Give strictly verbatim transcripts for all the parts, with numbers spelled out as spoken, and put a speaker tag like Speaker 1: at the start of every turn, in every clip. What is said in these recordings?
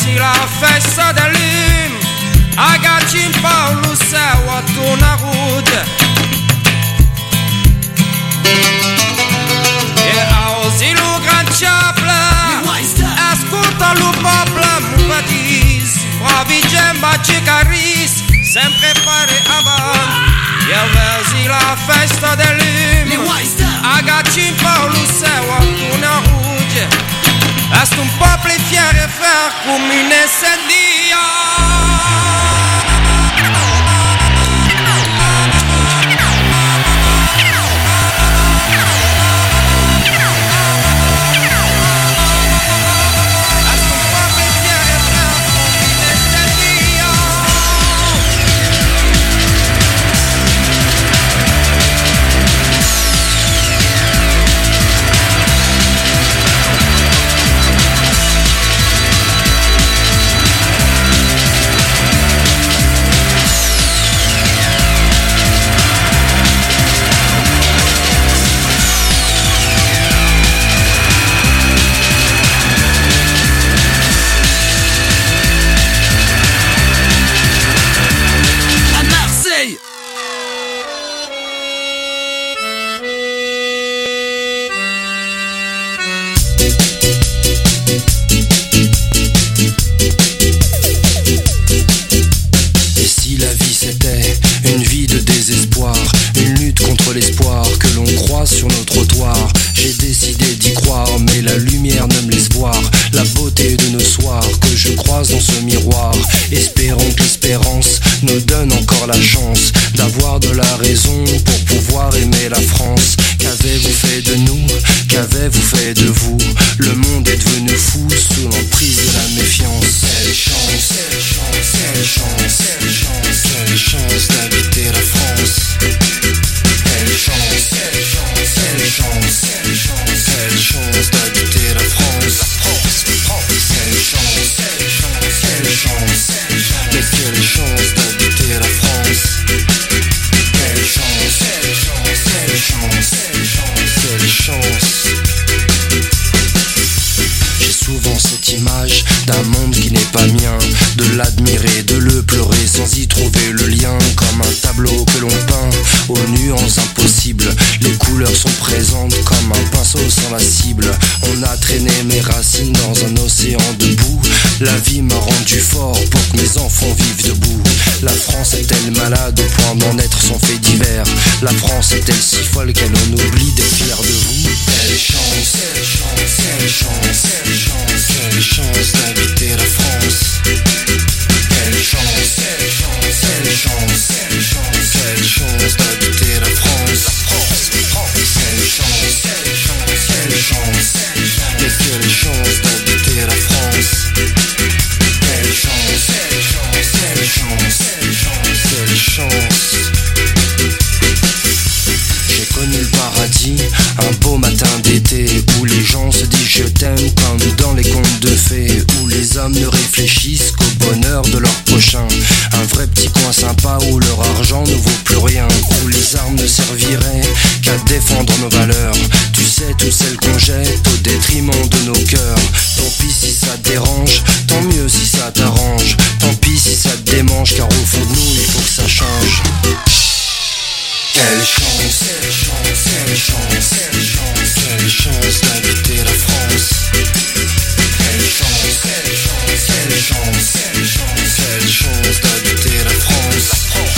Speaker 1: versi la festa del lume, agati un po' lo seu a una rude. E auzi lo gran ciapla, ascolta lo popla, mu batis, bravi gemba ci caris, sempre fare avanti. E versi la festa del lume, agati un po' lo seu a una rude. Est un peuple fier et frère comme une incendia.
Speaker 2: Sur nos trottoirs, j'ai décidé d'y croire, mais la lumière ne me laisse voir la beauté de nos soirs que je croise dans ce miroir. Espérons que l'espérance nous donne encore la chance d'avoir de la raison pour pouvoir aimer la France. Qu'avez-vous fait de nous? Qu'avez-vous fait de vous? Le monde est devenu fou sous l'emprise de la méfiance. Quelle chance, quelle chance, quelle chance, quelle chance, quelle chance d'habiter la France. Quelle chance, quelle chance, quelle chance, quelle chance, quelle chance d'habiter la France. Quelle chance, quelle chance, quelle chance, mais quelle chance d'habiter la France. Quelle chance, quelle chance, quelle chance, quelle chance, quelle chance. J'ai souvent cette image d'un monde qui n'est pas mien, de l'admirer, de le pleurer sans y trouver le lien. Comme un tableau que l'on peint aux nuances impossibles, les couleurs sont présentes comme un pinceau sans la cible. On a traîné mes racines dans un océan de boue. La vie m'a rendu fort pour que mes enfants vivent debout. La France est-elle malade au point d'en être son fait divers? La France est-elle si folle qu'elle en oublie d'être fière de vous? Quelle chance, quelle chance, quelle chance, quelle chance, quelle chance d'habiter la France. Quelle chance, quelle chance, quelle chance, quelle chance, quelle chance d'habiter la France. Quelle chance, quelle chance, quelle chance, mais quelle chance d'habiter la France. Quelle chance, quelle chance, quelle chance, quelle chance, quelle chance. J'ai connu le paradis, un beau matin d'été, où les gens se disent je t'aime comme dans les contes de fées, où les hommes ne réfléchissent qu'au bonheur de leur prochain. Un vrai petit coin sympa où leur argent ne vaut plus rien, où les armes ne serviraient qu'à défendre nos valeurs. Tu sais, toutes celles qu'on jette au détriment de nos cœurs. Tant pis si ça te dérange, tant mieux si ça t'arrange. Tant pis si ça te démange, car au fond de nous il faut que ça change. Quelle chance, quelle chance, quelle chance, quelle chance, quelle chance d'habiter la France. Quelle chance, quelle chance, quelle chance, quelle chance, quelle chance d'habiter la France.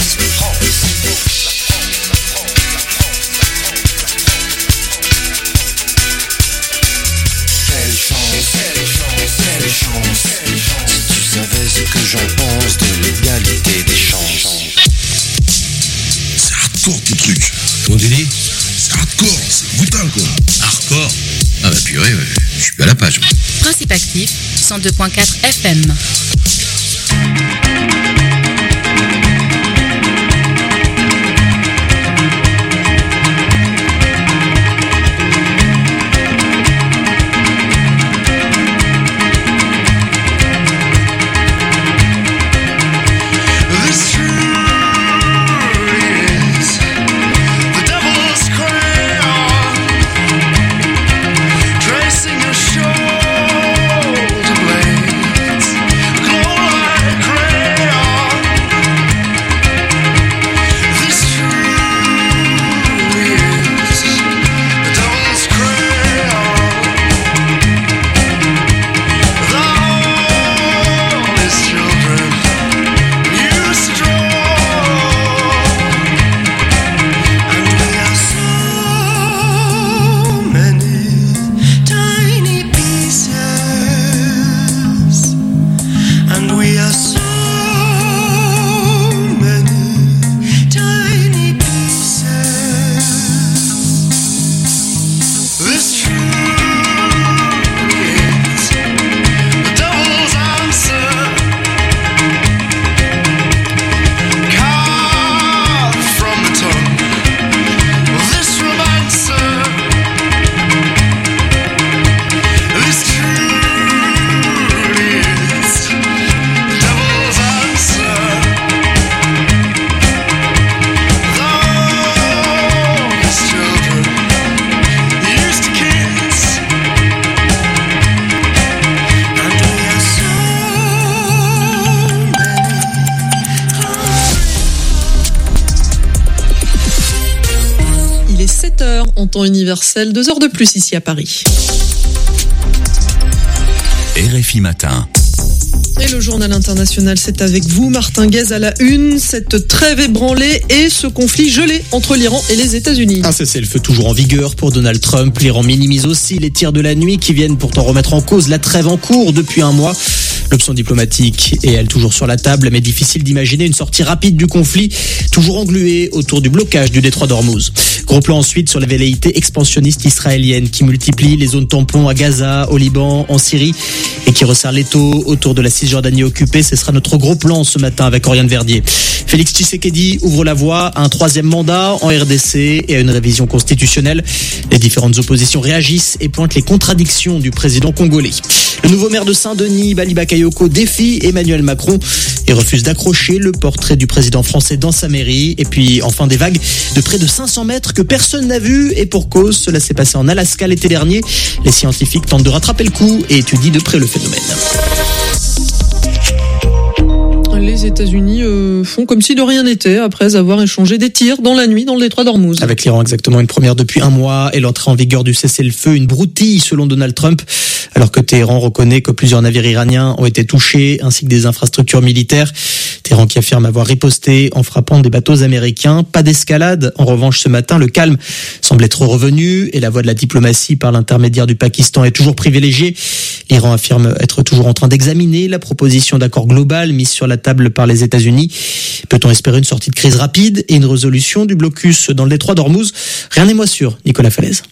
Speaker 2: Quelle chance, quelle chance, quelle chance, quelle chance. Si tu savais ce que j'en pense de l'égalité des chances.
Speaker 3: Hardcore ton truc.
Speaker 4: Comment tu dis?
Speaker 3: C'est hardcore, c'est brutal quoi.
Speaker 4: Hardcore? Ah bah purée, ouais. Je suis à la page moi.
Speaker 5: Principe actif, cent deux point quatre F M.
Speaker 6: Tracing a shoulder blades temps universel, deux heures de plus ici à Paris.
Speaker 7: R F I Matin.
Speaker 6: Et le journal international, c'est avec vous, Martin Guez à la une. Cette trêve ébranlée et ce conflit gelé entre l'Iran et les États-Unis.
Speaker 8: Un cessez-le-feu toujours en vigueur pour Donald Trump. L'Iran minimise aussi les tirs de la nuit qui viennent pourtant remettre en cause la trêve en cours depuis un mois. L'option diplomatique est elle toujours sur la table, mais difficile d'imaginer une sortie rapide du conflit, toujours englué autour du blocage du détroit d'Ormuz. Gros plan ensuite sur les velléités expansionnistes israéliennes qui multiplient les zones tampons à Gaza, au Liban, en Syrie et qui resserrent l'étau autour de la Cisjordanie occupée. Ce sera notre gros plan ce matin avec Oriane Verdier. Félix Tshisekedi ouvre la voie à un troisième mandat en R D C et à une révision constitutionnelle. Les différentes oppositions réagissent et pointent les contradictions du président congolais. Le nouveau maire de Saint-Denis, Bali Bakayoko, défie Emmanuel Macron et refuse d'accrocher le portrait du président français dans sa mairie. Et puis enfin des vagues de près de cinq cents mètres que personne n'a vues et pour cause, cela s'est passé en Alaska l'été dernier. Les scientifiques tentent de rattraper le coup et étudient de près le phénomène.
Speaker 6: Les États-Unis euh, font comme si de rien n'était après avoir échangé des tirs dans la nuit dans le détroit d'Ormuz.
Speaker 8: Avec l'Iran exactement une première depuis un mois et l'entrée en vigueur du cessez-le-feu, une broutille selon Donald Trump, alors que Téhéran reconnaît que plusieurs navires iraniens ont été touchés ainsi que des infrastructures militaires. Téhéran qui affirme avoir riposté en frappant des bateaux américains. Pas d'escalade. En revanche, ce matin, le calme semble être revenu et la voie de la diplomatie par l'intermédiaire du Pakistan est toujours privilégiée. L'Iran affirme être toujours en train d'examiner la proposition d'accord global mise sur la table par les États-Unis. Peut-on espérer une sortie de crise rapide et une résolution du blocus dans le détroit d'Ormuz? Rien n'est moins sûr, Nicolas Falaise.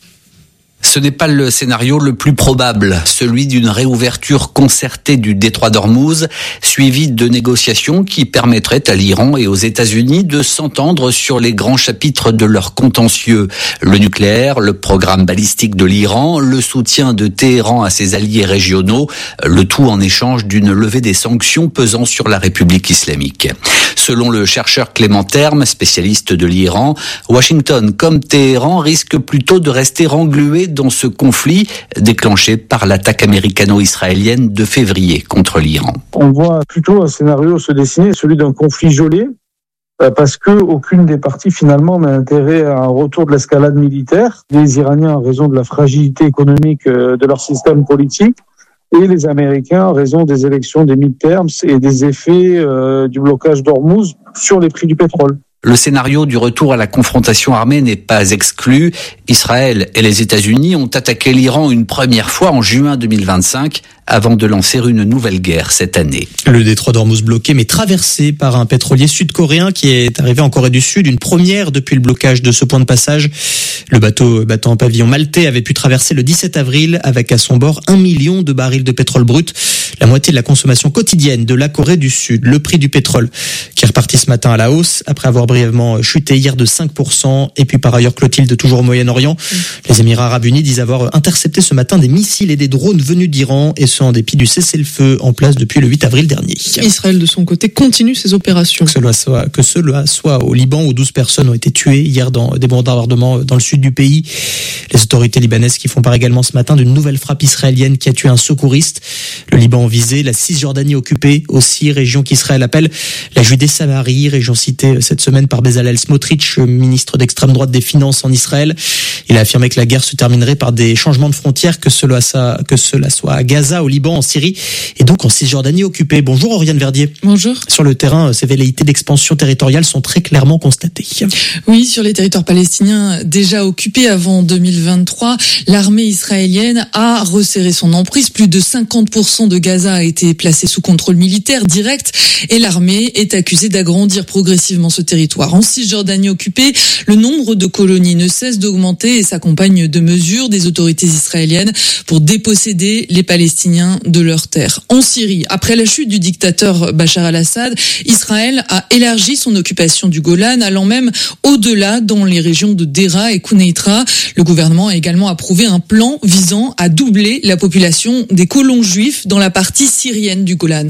Speaker 9: Ce n'est pas le scénario le plus probable, celui d'une réouverture concertée du détroit d'Ormuz, suivie de négociations qui permettraient à l'Iran et aux États-Unis de s'entendre sur les grands chapitres de leur contentieux. Le nucléaire, le programme balistique de l'Iran, le soutien de Téhéran à ses alliés régionaux, le tout en échange d'une levée des sanctions pesant sur la République islamique. Selon le chercheur Clément Terme, spécialiste de l'Iran, Washington comme Téhéran risquent plutôt de rester englués dans ce conflit déclenché par l'attaque américano-israélienne de février contre l'Iran.
Speaker 10: On voit plutôt un scénario se dessiner, celui d'un conflit gelé, parce que aucune des parties finalement n'a intérêt à un retour de l'escalade militaire. Les Iraniens en raison de la fragilité économique de leur système politique, et les Américains en raison des élections des midterms et des effets euh, du blocage d'Ormuz sur les prix du pétrole.
Speaker 9: Le scénario du retour à la confrontation armée n'est pas exclu. Israël et les États-Unis ont attaqué l'Iran une première fois en juin deux mille vingt-cinq avant de lancer une nouvelle guerre cette année.
Speaker 8: Le détroit d'Ormuz bloqué mais traversé par un pétrolier sud-coréen qui est arrivé en Corée du Sud, une première depuis le blocage de ce point de passage. Le bateau battant un pavillon maltais avait pu traverser le dix-sept avril avec à son bord un million de barils de pétrole brut, la moitié de la consommation quotidienne de la Corée du Sud. Le prix du pétrole qui est reparti ce matin à la hausse après avoir brièvement chuté hier de cinq pour cent. Et puis par ailleurs, Clotilde, toujours au Moyen-Orient, mmh. les Émirats Arabes Unis disent avoir intercepté ce matin des missiles et des drones venus d'Iran et ce en dépit du cessez-le-feu en place depuis le huit avril dernier.
Speaker 6: Israël de son côté continue ses opérations.
Speaker 8: Que cela soit, que cela soit au Liban où douze personnes ont été tuées hier dans des bombardements dans le sud du pays. Les autorités libanaises qui font part également ce matin d'une nouvelle frappe israélienne qui a tué un secouriste. Le Liban visé, la Cisjordanie occupée aussi, région qu'Israël appelle la Judée-Samarie, région citée cette semaine par Bezalel Smotrich, ministre d'extrême droite des Finances en Israël. Il a affirmé que la guerre se terminerait par des changements de frontières, que cela, que cela soit à Gaza, au Liban, en Syrie et donc en Cisjordanie occupée. Bonjour Oriane Verdier.
Speaker 6: Bonjour.
Speaker 8: Sur le terrain, ces velléités d'expansion territoriale sont très clairement constatées.
Speaker 6: Oui, sur les territoires palestiniens déjà occupés avant deux mille vingt-trois, l'armée israélienne a resserré son emprise. Plus de cinquante pour cent de Gaza a été placé sous contrôle militaire direct et l'armée est accusée d'agrandir progressivement ce territoire. En Cisjordanie occupée, le nombre de colonies ne cesse d'augmenter et s'accompagne de mesures des autorités israéliennes pour déposséder les Palestiniens de leurs terres. En Syrie, après la chute du dictateur Bachar al-Assad, Israël a élargi son occupation du Golan, allant même au-delà dans les régions de Dera et Kouneitra. Le gouvernement a également approuvé un plan visant à doubler la population des colons juifs dans la partie syrienne du Golan.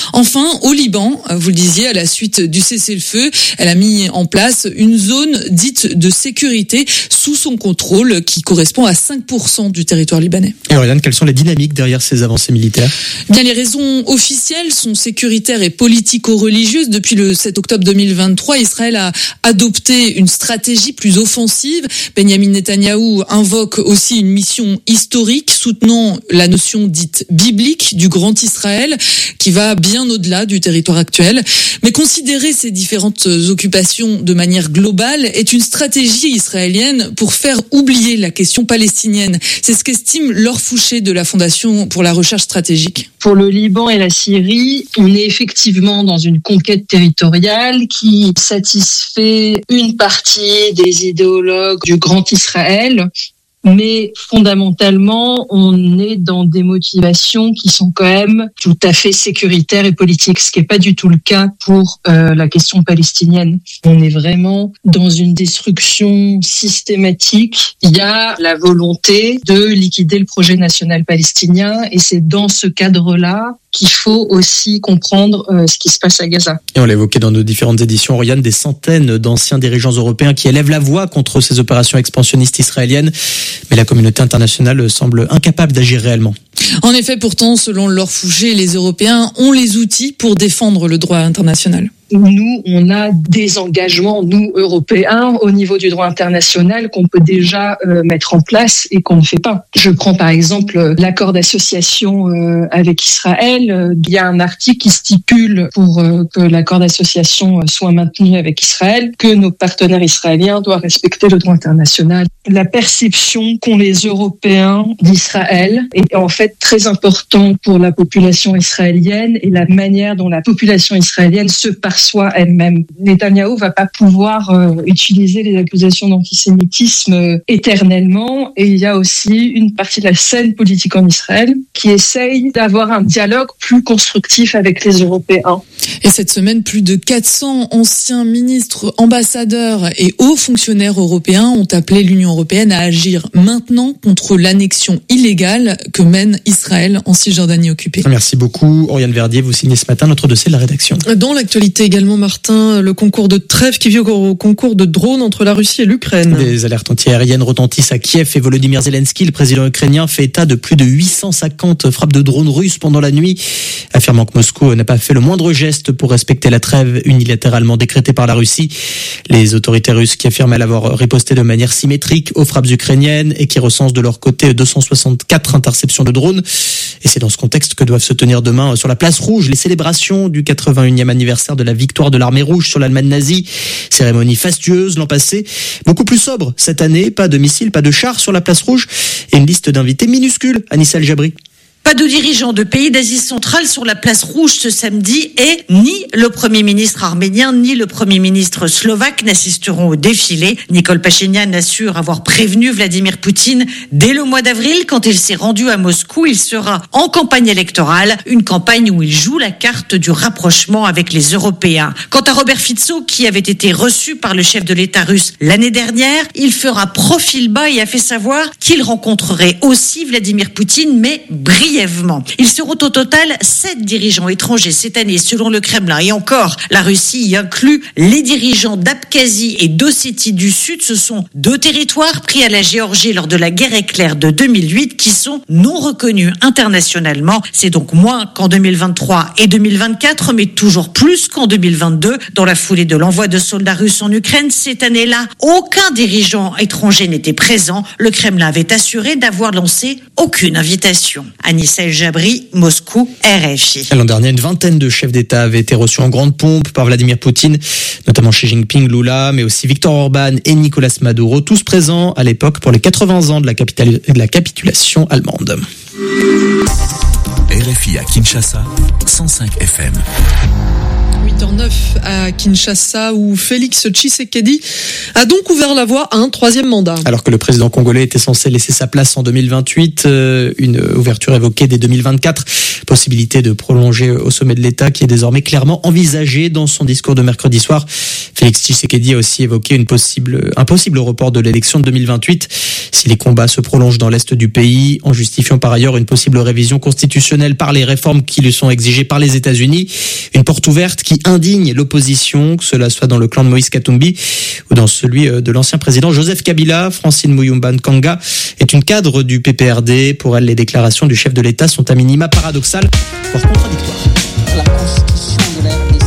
Speaker 6: Enfin, au Liban, vous le disiez, à la suite du cessez-le-feu, elle a mis en place une zone dite de sécurité sous son contrôle qui correspond à cinq pour cent du territoire libanais.
Speaker 8: Et Oriane, quelles sont les dynamiques derrière ces avancées militaires ?
Speaker 6: Bien, les raisons officielles sont sécuritaires et politico-religieuses. Depuis le sept octobre deux mille vingt-trois, Israël a adopté une stratégie plus offensive. Benjamin Netanyahou invoque aussi une mission historique soutenant la notion dite biblique du Grand Israël qui va bien au-delà du territoire actuel. Mais considérer ces différentes occupations de manière globale est une stratégie israélienne pour faire oublier la question palestinienne. C'est ce qu'estime Laure Fouché de la Fondation pour la recherche stratégique.
Speaker 11: Pour le Liban et la Syrie, on est effectivement dans une conquête territoriale qui satisfait une partie des idéologues du Grand Israël. Mais fondamentalement, on est dans des motivations qui sont quand même tout à fait sécuritaires et politiques, ce qui n'est pas du tout le cas pour euh, la question palestinienne. On est vraiment dans une destruction systématique. Il y a la volonté de liquider le projet national palestinien et c'est dans ce cadre-là qu'il faut aussi comprendre euh, ce qui se passe à Gaza.
Speaker 8: Et on l'a évoqué dans nos différentes éditions, Oriane, des centaines d'anciens dirigeants européens qui élèvent la voix contre ces opérations expansionnistes israéliennes. Mais la communauté internationale semble incapable d'agir réellement.
Speaker 6: En effet, pourtant, selon Laure Fouché, les Européens ont les outils pour défendre le droit international.
Speaker 11: Nous, on a des engagements, nous, Européens, au niveau du droit international qu'on peut déjà euh, mettre en place et qu'on ne fait pas. Je prends par exemple l'accord d'association euh, avec Israël. Il y a un article qui stipule pour euh, que l'accord d'association soit maintenu avec Israël, que nos partenaires israéliens doivent respecter le droit international. La perception qu'ont les Européens d'Israël est en fait très important pour la population israélienne et la manière dont la population israélienne se perçoit elle-même. Netanyahou va pas pouvoir euh, utiliser les accusations d'antisémitisme euh, éternellement et il y a aussi une partie de la scène politique en Israël qui essaye d'avoir un dialogue plus constructif avec les Européens.
Speaker 6: Et cette semaine, plus de quatre cents anciens ministres, ambassadeurs et hauts fonctionnaires européens ont appelé l'Union européenne à agir maintenant contre l'annexion illégale que mène Israël en Cisjordanie occupée.
Speaker 8: Merci beaucoup. Oriane Verdier, vous signez ce matin notre dossier de la rédaction.
Speaker 12: Dans l'actualité également, Martin, le concours de trêve qui vient au concours de drones entre la Russie et l'Ukraine.
Speaker 8: Des alertes antiaériennes retentissent à Kiev et Volodymyr Zelensky, le président ukrainien, fait état de plus de huit cent cinquante frappes de drones russes pendant la nuit, affirmant que Moscou n'a pas fait le moindre geste pour respecter la trêve unilatéralement décrétée par la Russie. Les autorités russes qui affirment avoir riposté de manière symétrique aux frappes ukrainiennes et qui recensent de leur côté deux cent soixante-quatre interceptions de drones. Et c'est dans ce contexte que doivent se tenir demain sur la place rouge les célébrations du quatre-vingt-unième anniversaire de la victoire de l'armée rouge sur l'Allemagne nazie. Cérémonie fastueuse l'an passé, beaucoup plus sobre cette année, pas de missiles, pas de chars sur la place rouge et une liste d'invités minuscule. Anissa El Jabri.
Speaker 13: Pas de dirigeants de pays d'Asie centrale sur la place rouge ce samedi et ni le Premier ministre arménien ni le Premier ministre slovaque n'assisteront au défilé. Nicole Pachinian assure avoir prévenu Vladimir Poutine dès le mois d'avril quand il s'est rendu à Moscou. Il sera en campagne électorale, une campagne où il joue la carte du rapprochement avec les Européens. Quant à Robert Fico, qui avait été reçu par le chef de l'État russe l'année dernière, il fera profil bas et a fait savoir qu'il rencontrerait aussi Vladimir Poutine, mais brièvement. Ils seront au total sept dirigeants étrangers cette année selon le Kremlin. Et encore, la Russie y inclut les dirigeants d'Abkhazie et d'Ossétie du Sud. Ce sont deux territoires pris à la Géorgie lors de la guerre éclair de deux mille huit qui sont non reconnus internationalement. C'est donc moins qu'en deux mille vingt-trois et deux mille vingt-quatre, mais toujours plus qu'en deux mille vingt-deux. Dans la foulée de l'envoi de soldats russes en Ukraine, cette année-là, aucun dirigeant étranger n'était présent. Le Kremlin avait assuré d'avoir lancé aucune invitation. Anissa El Jabri, Moscou, R F I.
Speaker 8: L'an dernier, une vingtaine de chefs d'État avaient été reçus en grande pompe par Vladimir Poutine, notamment Xi Jinping, Lula, mais aussi Viktor Orban et Nicolas Maduro, tous présents à l'époque pour les quatre-vingts ans de la, capital... de la capitulation allemande.
Speaker 7: R F I à Kinshasa, cent cinq F M.
Speaker 12: huit sept heures neuf à Kinshasa où Félix Tshisekedi a donc ouvert la voie à un troisième mandat.
Speaker 8: Alors que le président congolais était censé laisser sa place en deux mille vingt-huit, euh, une ouverture évoquée dès deux mille vingt-quatre, possibilité de prolonger au sommet de l'État qui est désormais clairement envisagée dans son discours de mercredi soir. Félix Tshisekedi a aussi évoqué une possible, un possible report de l'élection de deux mille vingt-huit si les combats se prolongent dans l'Est du pays, en justifiant par ailleurs une possible révision constitutionnelle par les réformes qui lui sont exigées par les États-Unis. Une porte ouverte qui indigne l'opposition, que cela soit dans le clan de Moïse Katumbi ou dans celui de l'ancien président Joseph Kabila. Francine Muyumba Nkanga est une cadre du P P R D. Pour elle, les déclarations du chef de l'État sont à minima paradoxales, voire contradictoires.
Speaker 14: La constitution de la R D C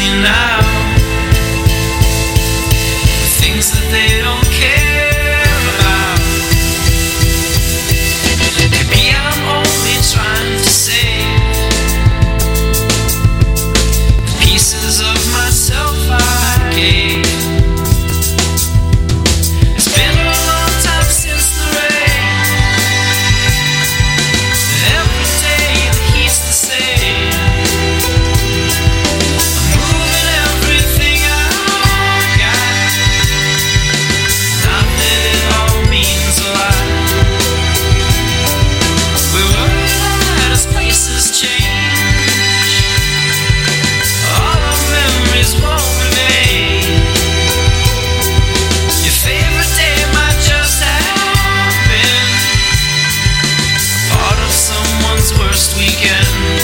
Speaker 15: you now. Things that they don't care about. Maybe I'm only trying to save the pieces of myself I gave. It's been a long time since the rain. Every day the heat's the same. I'm moving everything I've got. Not that it all means a lot. We were that as places change, all our memories won't remain. Your favorite day might just have been part of someone's worst weekend.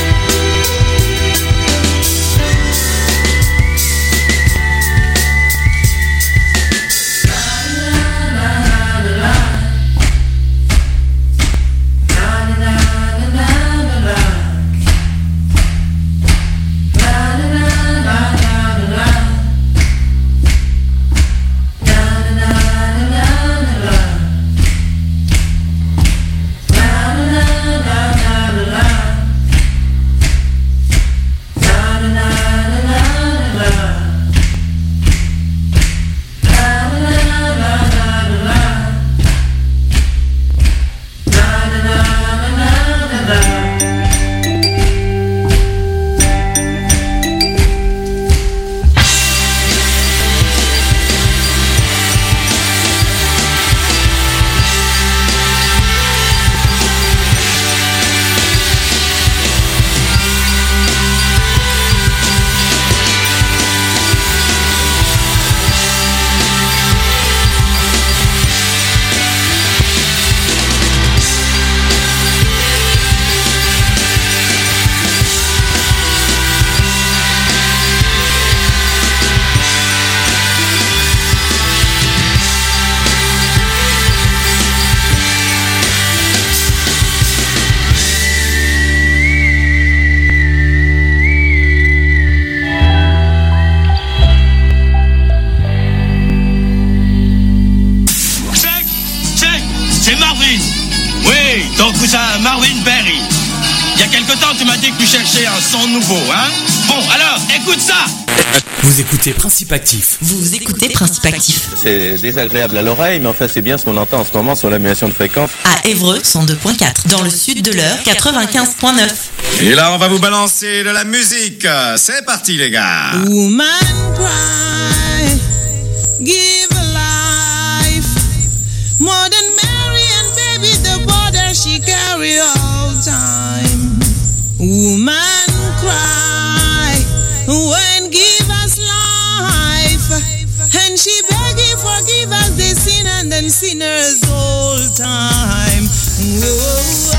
Speaker 16: Check, check, c'est Marvin. Oui, ton cousin Marvin Berry. Il y a quelque temps, tu m'as dit que tu cherchais un son nouveau, hein? Bon, alors, écoute ça.
Speaker 7: Vous écoutez Principe Actif.
Speaker 5: Vous écoutez Principe Actif.
Speaker 17: C'est désagréable à l'oreille, mais enfin c'est bien ce qu'on entend en ce moment sur l'annulation de fréquence.
Speaker 5: À Évreux, cent deux virgule quatre. Dans le sud de l'Eure, quatre-vingt-quinze virgule neuf.
Speaker 1: Et là, on va vous balancer de la musique. C'est parti, les gars.
Speaker 18: Woman cry, give a life. More than Mary and baby, the border she carry all time. Woman cry, when give us life. And she begging forgive us the sin and then sinners all time. Whoa,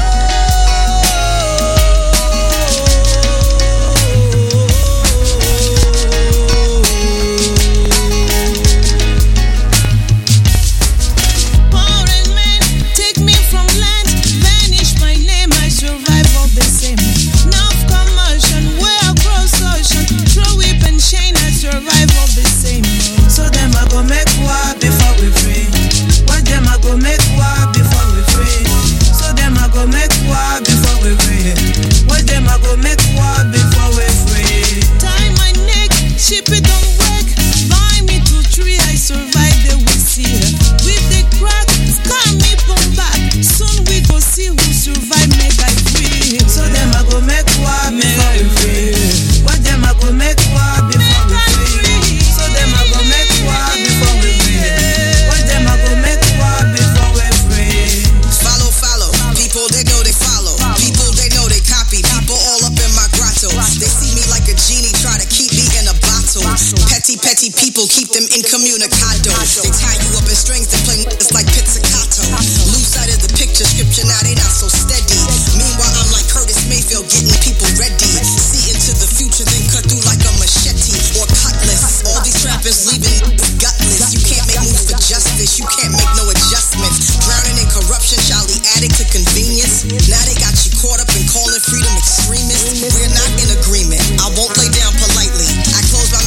Speaker 19: people keep them incommunicado. They tie you up in strings and play niggas like pizzicato. Lose sight of the picture, scripture, now they not so steady. Meanwhile, I'm like Curtis Mayfield, getting people ready. See into the future, then cut through like a machete or cutlass. All these rappers leaving gutless. You can't make moves for justice, you can't make no adjustments. Drowning in corruption, Charlie addict to convenience. Now they got you caught up in calling freedom extremists. We're not in agreement, I won't lay down politely. I close my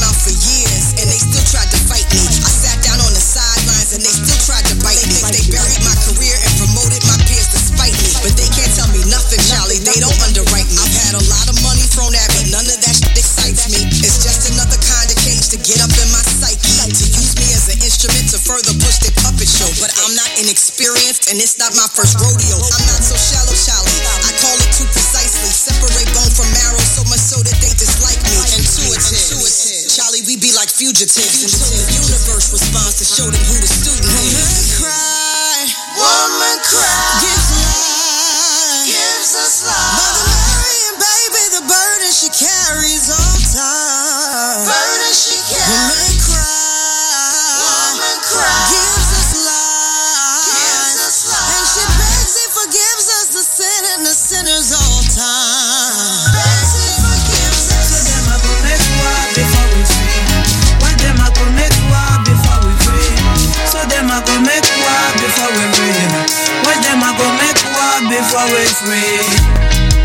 Speaker 19: but I'm not inexperienced and it's not my first rodeo. I'm not so shallow, Charlie. I call it too precisely. Separate bone from marrow so much so that they dislike me. Intuitive. Charlie, we be like fugitives until the universe responds to show them who the student is. Woman cry, woman cry, gives life, gives us life. Mother Mary and baby, the burden she carries all time. Burden she carries. Woman cry, woman cry, gives us life, gives us life. And she begs and forgives us the sin and the sinners all time. Begs and forgives us. So them a go make war before we free. Why them a go make war before we free? So them a go make war before we free. Why them a go make war before we free?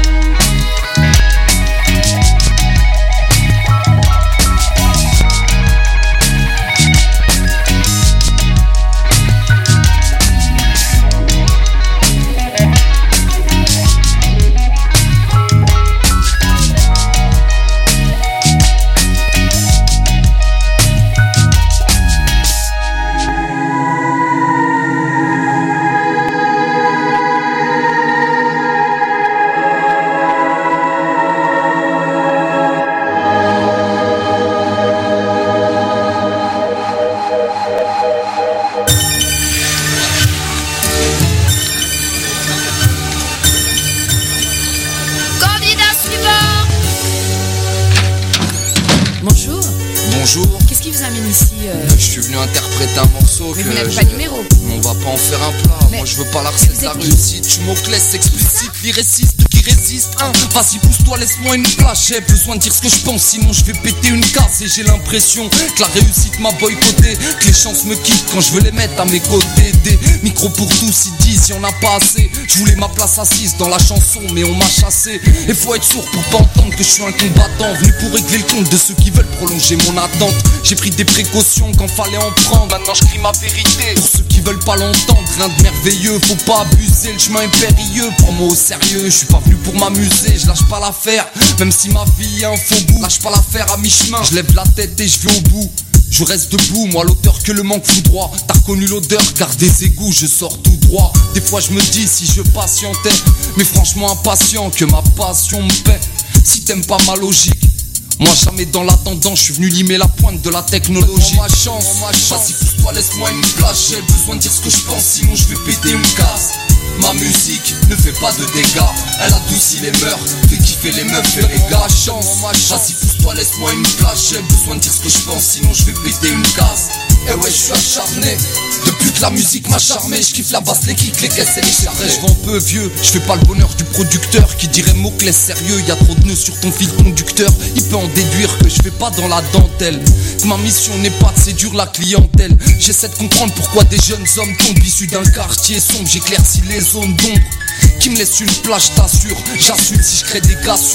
Speaker 2: Bonjour.
Speaker 20: Qu'est-ce qui vous amène ici euh...
Speaker 2: Je suis venu interpréter un morceau.
Speaker 20: Mais
Speaker 2: que
Speaker 20: vous n'avez
Speaker 2: je...
Speaker 20: pas de numéro.
Speaker 2: On va pas en faire un plat. Mais... Moi je veux pas la recette de la réussite. Je m'oclaisse explicite, lyriciste qui résiste. Hein. Vas-y pousse-toi, laisse-moi une place. J'ai besoin de dire ce que je pense, sinon je vais péter une case. Et j'ai l'impression que la réussite m'a boycotté, que les chances me quittent quand je veux les mettre à mes côtés. Des micros pour tous, ils disent y'en a pas assez. Je voulais ma place assise dans la chanson, mais on m'a chassé. Et faut être sourd pour pas entendre que je suis un combattant, venu pour régler le compte de ceux qui veulent prolonger mon attente. J'ai pris des précautions quand fallait en prendre. Maintenant je crie ma vérité pour ceux qui veulent pas l'entendre. Rien de merveilleux, faut pas abuser, le chemin est périlleux. Prends-moi au sérieux, je suis pas venu pour m'amuser. Je lâche pas l'affaire, même si ma vie est un faux bout. Lâche pas l'affaire à mi-chemin, je lève la tête et je vais au bout. Je reste debout, moi l'auteur que le manque foudroie. T'as reconnu l'odeur, garde des égouts, je sors tout droit. Des fois je me dis si je patientais, mais franchement impatient que ma passion me paie. Si t'aimes pas ma logique, moi jamais dans l'attendant, je suis venu limer la pointe de la technologie. Ma chance, ma chance, vas-y pousse-toi, laisse-moi une place. J'ai besoin de dire ce que je pense, sinon je vais péter une case. Ma musique ne fait pas de dégâts, elle adoucit les mœurs, fait kiffer les meufs et les gars. Chance, ma chance, vas-y pousse-toi, laisse-moi une place. J'ai besoin de dire ce que je pense, sinon je vais péter une case. Eh ouais, je suis acharné, depuis que la musique m'a charmé. Je kiffe la basse, les kicks, les caisses et les charrets. Je vends peu vieux, je fais pas le bonheur du producteur qui dirait mots-clés sérieux. Y'a trop de nœuds sur ton fil conducteur, il peut en déduire que je fais pas dans la dentelle. Que ma mission n'est pas de séduire la clientèle. J'essaie de comprendre pourquoi des jeunes hommes tombent issus d'un quartier sombre. J'éclaircis les zones d'ombre qui me laissent une plage, t'assure. J'assume si je crée des cassures.